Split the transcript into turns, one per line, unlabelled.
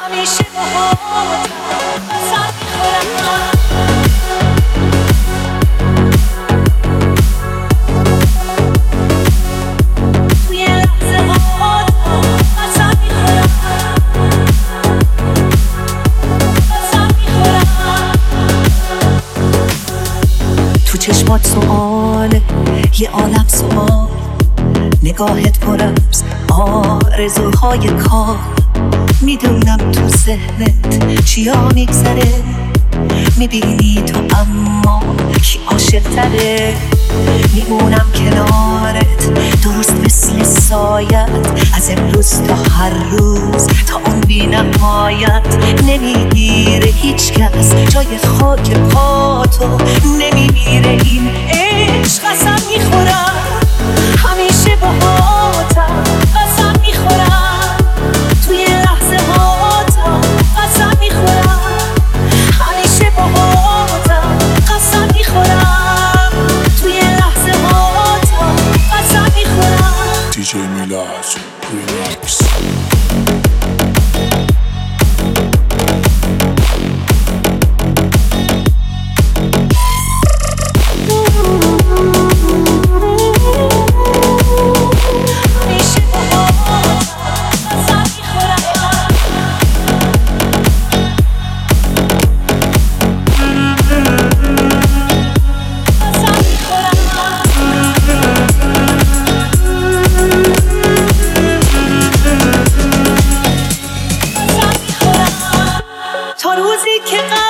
همیشه باهاتم قسم میخورم توی لحظه هاتم قسم میخورم قسم میخورم تو چشمات سؤاله یه عالم سؤال نگاهت پر از آرزوهای کار میدونم تو ذهنت چیا میگذره میبینی تو اما کی عاشق تره میمونم کنارت درست مثل سایت از امروز تا هر روز تا اون بی نهایت نمیگیره هیچ کس جای خاک پاتو نمیمیره این عشق قسم میخورم همیشه باهاتم قسم میخورم توی لحظه هاتم قسم میخورم همیشه باهاتم قسم میخورم توی لحظه هاتم قسم میخورم
DJ Milaz Remix
تا روزی که